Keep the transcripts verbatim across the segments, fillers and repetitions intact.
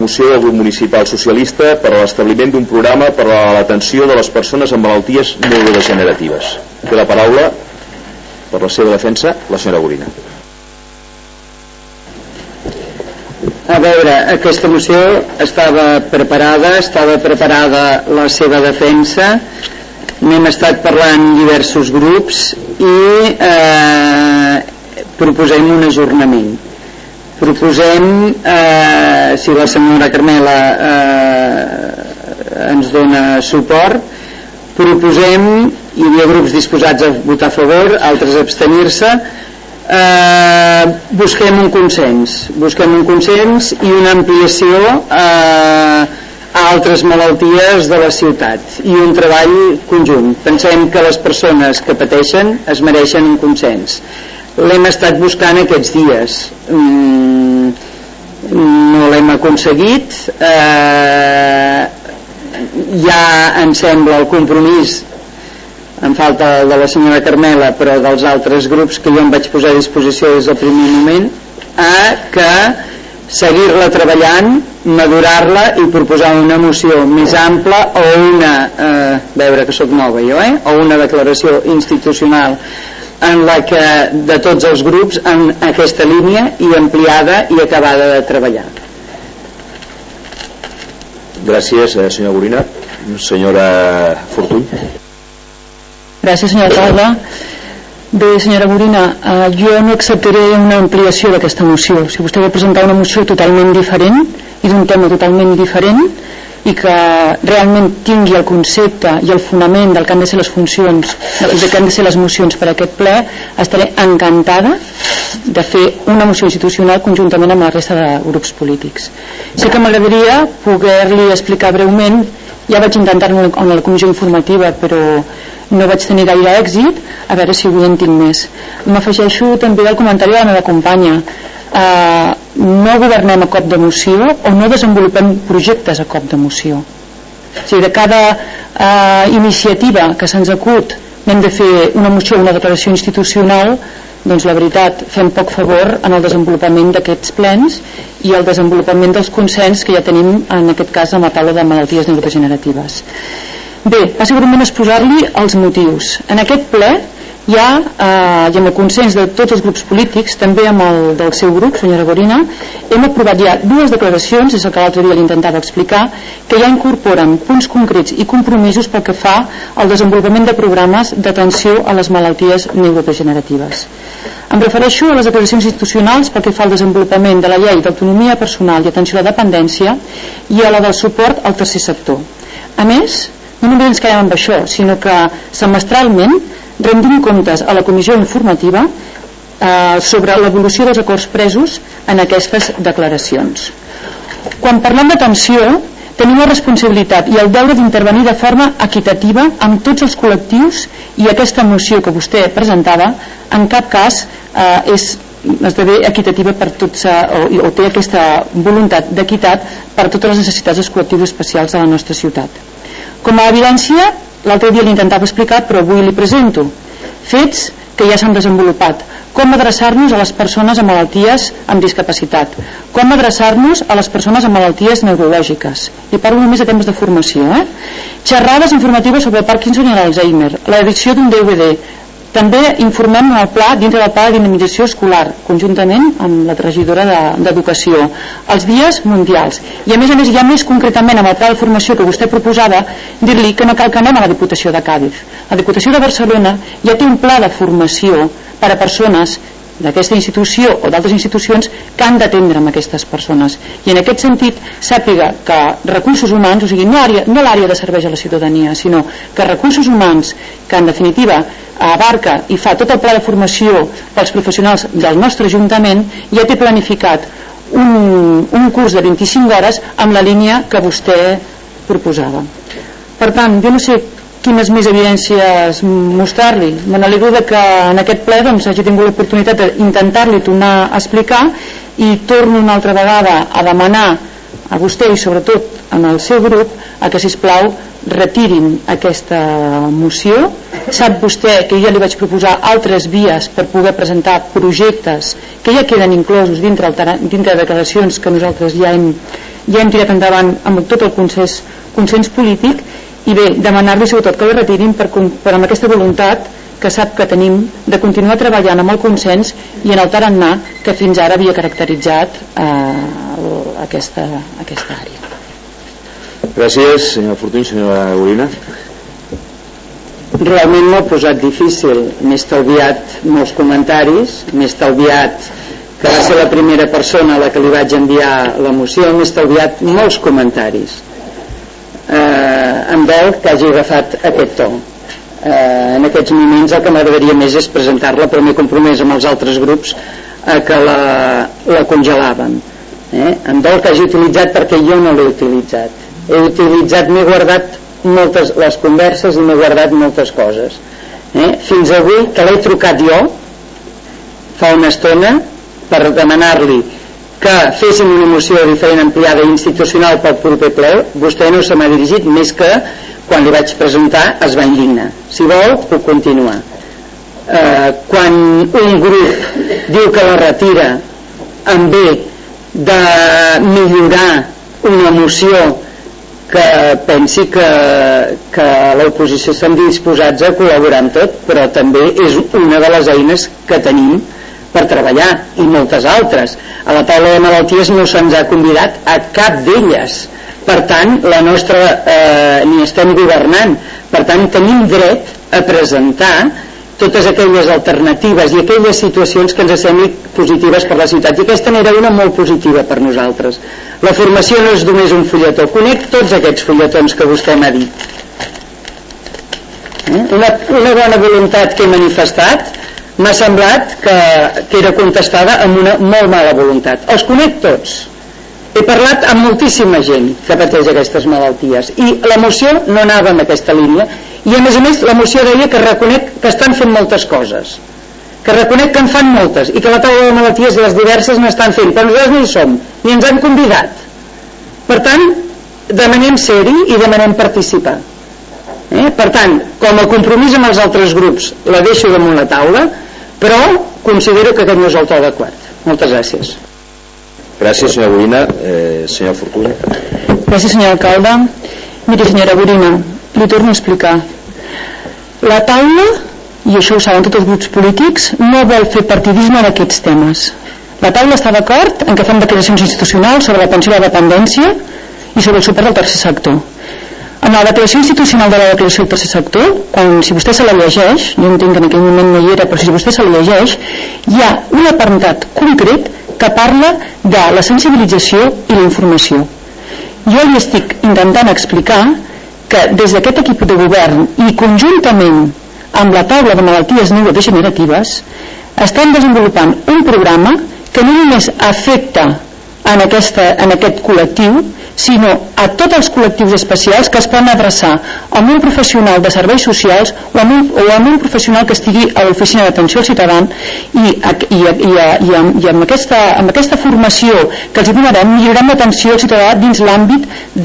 moció del grup municipal socialista per a l'establiment d'un programa per a l'atenció de les persones amb malalties neurodegeneratives. Té la paraula per la seva defensa la senyora Gorina. A veure, aquesta moció estava preparada, estava preparada la seva defensa, n'hem estat parlant diversos grups i eh, proposem un ajornament. Proposem, eh, si la senyora Carmela eh, ens dona suport, proposem, hi havia grups disposats a votar a favor, altres a abstenir-se, eh, busquem un consens, busquem un consens i una ampliació eh, a altres malalties de la ciutat i un treball conjunt. Pensem que les persones que pateixen es mereixen un consens. L'hem estat buscant aquests dies, mm, no l'hem aconseguit, eh, ja em sembla el compromís, en falta de la senyora Carmela, però dels altres grups que jo em vaig posar a disposició des del primer moment, a que seguir-la treballant, madurar-la i proposar una moció més ampla o una, eh, veure que sóc nova jo, eh? o una declaració institucional en la que de tots els grups en aquesta línia i ampliada i acabada de treballar. Gràcies, senyora Gorina. Senyora Fortuny. Gràcies, senyora Calva. Bé, senyora Gorina, eh, jo no acceptaré una ampliació d'aquesta moció. Si vostè vol presentar una moció totalment diferent i d'un tema totalment diferent i que realment tingui el concepte i el fonament del que han de ser les funcions, del que han de ser les mocions per a aquest ple, estaré encantada de fer una moció institucional conjuntament amb la resta de grups polítics. Sí que m'agradaria poder-li explicar breument, ja vaig intentar-ho en la comissió informativa però no vaig tenir gaire èxit, a veure si avui en tinc més. M'afegeixo també al comentari de la meva companya. Uh, no governem a cop de moció o no desenvolupem projectes a cop de moció. O sigui, de cada uh, iniciativa que se'ns acut hem de fer una moció o una declaració institucional, doncs la veritat fem poc favor en el desenvolupament d'aquests plens i el desenvolupament dels consens que ja tenim en aquest cas amb la taula de malalties neurodegeneratives. Bé, va segurament exposar-li els motius. En aquest ple hi ha, eh, i amb el consens de tots els grups polítics, també amb el del seu grup, senyora Gorina, hem aprovat ja dues declaracions, és el que l'altre dia li intentava explicar, que ja incorporen punts concrets i compromisos pel que fa al desenvolupament de programes d'atenció a les malalties neurodegeneratives. Em refereixo a les declaracions institucionals pel que fa al desenvolupament de la llei d'autonomia personal i atenció a la dependència i a la del suport al tercer sector. A més, no només ens quedem amb això, sinó que semestralment rendim comptes a la comissió informativa eh, sobre l'evolució dels acords presos en aquestes declaracions. Quan parlem d'atenció, tenim la responsabilitat i el deure d'intervenir de forma equitativa amb tots els col·lectius i aquesta moció que vostè presentava en cap cas eh, és esdevé equitativa per tots, o, o té aquesta voluntat d'equitat per totes les necessitats dels col·lectius especials de la nostra ciutat. Com a evidència, l'altre dia l'intentava explicar però avui li presento fets que ja s'han desenvolupat, com adreçar-nos a les persones amb malalties amb discapacitat, com adreçar-nos a les persones amb malalties neurològiques, i parlo només de temes de formació, eh? Xerrades informatives sobre el Parkinson i l'Alzheimer, l'edició d'un D V D. També informem en el pla, dintre del pla de dinamització escolar, conjuntament amb la regidora d'Educació, els dies mundials. I a més a més, ja més concretament amb el pla de formació que vostè proposava, dir-li que no cal que anem a la Diputació de Càdiz. La Diputació de Barcelona ja té un pla de formació per a persones d'aquesta institució o d'altres institucions que han d'atendre amb aquestes persones, i en aquest sentit sàpiga que recursos humans, o sigui, no, àrea, no l'àrea de serveis a la ciutadania, sinó que recursos humans, que en definitiva abarca i fa tot el pla de formació pels professionals del nostre Ajuntament, ja té planificat un, un curs de vint-i-cinc hores amb la línia que vostè proposava. Per tant, jo no sé quines més evidències mostrar-li. Me n'alegro que en aquest ple doncs, hagi tingut l'oportunitat d'intentar-li tornar a explicar, i torno una altra vegada a demanar a vostè i sobretot en el seu grup a que, sisplau, retirin aquesta moció. Sap vostè que jo li vaig proposar altres vies per poder presentar projectes que ja queden inclosos dintre, dintre de declaracions que nosaltres ja hem, ja hem tirat endavant amb tot el consens, consens polític, i bé, demanar-li sobretot que ho retirin per, per amb aquesta voluntat que sap que tenim de continuar treballant amb el consens i en el tarannà que fins ara havia caracteritzat eh, aquesta, aquesta àrea. Gràcies, senyora Fortuny. Senyora Gorina. Realment m'ho ha posat difícil, m'he estalviat molts comentaris, m'he estalviat que va ser la primera persona a la que li vaig enviar la moció, m'he estalviat molts comentaris. Eh, em dol que hagi agafat aquest to. Eh, en aquests moments el que m'agradaria més és presentar-la, però m'he compromès amb els altres grups a que la, la congelàvem. Eh? Em dol que hagi utilitzat perquè jo no l'he utilitzat. He utilitzat, m'he guardat moltes les converses i m'he guardat moltes coses. Eh? Fins avui que l'he trucat jo fa una estona per demanar-li que fessin una moció diferent, ampliada i institucional pel proper ple, vostè no se m'ha dirigit més que quan li vaig presentar es va indignar. Si vol puc continuar. Eh, quan un grup diu que la retira en bé de millorar una moció que pensi que, que l'oposició estan disposats a col·laborar amb tot, però també és una de les eines que tenim per treballar, i moltes altres. A la taula de malalties no se'ns ha convidat a cap d'elles, per tant la nostra eh, ni estem governant, per tant tenim dret a presentar totes aquelles alternatives i aquelles situacions que ens sembli positives per la ciutat, i aquesta n'era una molt positiva per nosaltres. La formació no és només un fulletó, conec tots aquests fulletons que vostè m'ha dit. Eh? Una, una bona voluntat que he manifestat m'ha semblat que, que era contestada amb una molt mala voluntat. Els conec tots. He parlat amb moltíssima gent que pateix aquestes malalties i la moció no anava en aquesta línia, i a més a més la moció deia que reconec que estan fent moltes coses, que reconec que en fan moltes i que la taula de malalties i les diverses n'estan fent, però nosaltres no hi som ni ens han convidat. Per tant, demanem ser-hi i demanem participar. Eh? Per tant, com a compromís amb els altres grups la deixo damunt la taula, però considero que aquest no és el to adequat. Moltes gràcies. Gràcies, senyora Gorina. Eh, senyor Fortuny. Gràcies, senyor alcalde. Miri, senyora Gorina, li torno a explicar. La taula, i això ho saben tots els grups polítics, no vol fer partidisme d'aquests temes. La taula està d'acord en que fem declaracions institucionals sobre la pensió de la dependència i sobre el suport del tercer sector. En la declaració institucional de la declaració del tercer sector, quan, si vostè se la llegeix, jo entenc que en aquell moment no hi era, però si vostè se la llegeix, hi ha un apartat concret que parla de la sensibilització i la informació. Jo li estic intentant explicar que des d'aquest equip de govern i conjuntament amb la taula de malalties neurodegeneratives estan desenvolupant un programa que no només afecta en, aquesta, en aquest col·lectiu, sinó a tots els col·lectius especials que es poden adreçar amb un professional de serveis socials o amb un, o amb un professional que estigui a l'oficina d'atenció al ciutadà, i, i, i, i, amb, i amb, aquesta, amb aquesta formació que els donarem millorarem l'atenció al ciutadà dins l'àmbit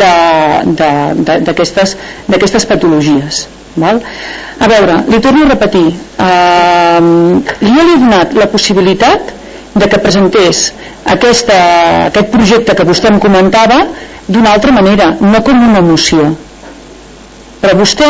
d'aquestes patologies. Val? A veure, li torno a repetir, eh, li he donat la possibilitat de que presentés aquesta, aquest projecte que vostè em comentava d'una altra manera, no com una moció, però vostè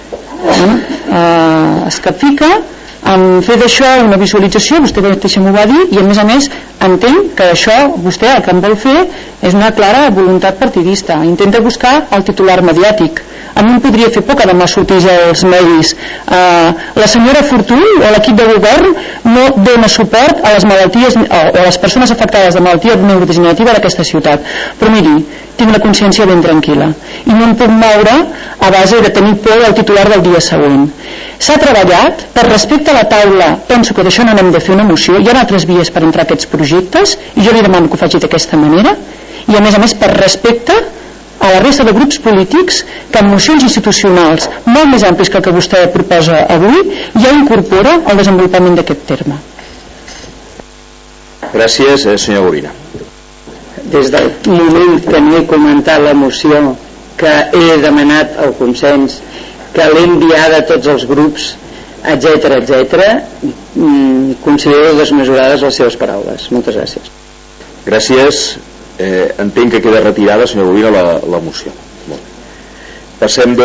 eh, es capfica en fer d'això una visualització, vostè mateixa m'ho va dir, i a més a més entenc que això vostè el que em vol fer és una clara voluntat partidista, intenta buscar el titular mediàtic. A mi em podria fer por que demà sortís als medis eh, la senyora Fortuny o l'equip de govern no dona suport a les malalties o a les persones afectades de malaltia neurodegenerativa d'aquesta ciutat, però miri, tinc la consciència ben tranquil·la i no em puc moure a base de tenir por del titular del dia següent. S'ha treballat per respecte a la taula, penso que d'això no n'hem de fer una moció, hi ha altres vies per entrar a aquests projectes i jo li demano que ho faci d'aquesta manera, i a més a més per respecte a la resta de grups polítics que en mocions institucionals molt més amplis que el que vostè proposa avui ja incorpora el desenvolupament d'aquest terme. Gràcies, eh, senyora Gorina. Des del moment que no he comentat la moció, que he demanat el consens, que l'he enviada a tots els grups, etc etc, considero desmesurades les seves paraules. Moltes gràcies. Gràcies. eh, entenc que queda retirada, senyor Rovira, la, la moció. Molt bé. Passem